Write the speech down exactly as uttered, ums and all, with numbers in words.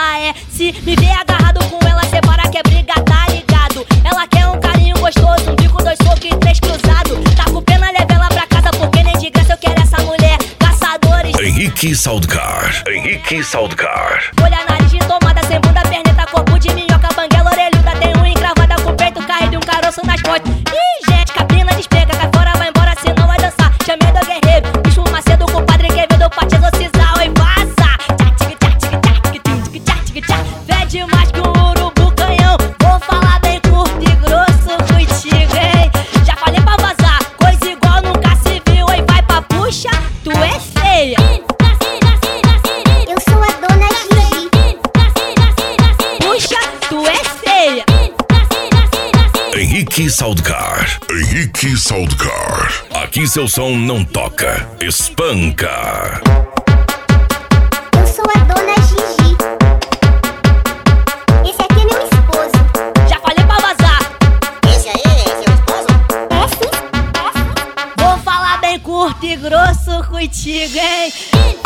ela é. Se me vê agarrado com ela, separa que é briga, tá ligado? Ela quer um carinho gostoso, um bico, dois socos e três cruzado. Tá com pena, leva ela pra casa, porque nem de graça eu quero essa mulher. Caçadores Henrique Soundcar, Henrique Soundcar. Olha a nariz de tomada, sem bunda, perneta, corpo de minhoca, banguela, orelhuda. Tem unha encravada com o peito, carrega de um caroço nas costas. Ih, gente, cabrina despega, cai fora, vai embora, senão vai dançar. Chamei do guerreiro, bicho Macedo com o padre Quevedo pra te exorcizar. Oi, vaza! Fede mais que um urubu canhão. Vou falar bem curto e grosso contigo, hein? Já falei pra vazar, coisa igual nunca se viu. Oi, vai pra puxa, tu é feia. Eu sou a dona Gigi. Puxa, tu é feia. Henrique Soundcar, Henrique Soundcar. Aqui seu som não toca, espanca. Eu sou a dona Gigi. Esse aqui é meu esposo. Já falei pra vazar. Esse aí é seu esposo? É sim, é sim. Vou falar bem curto e grosso contigo, hein?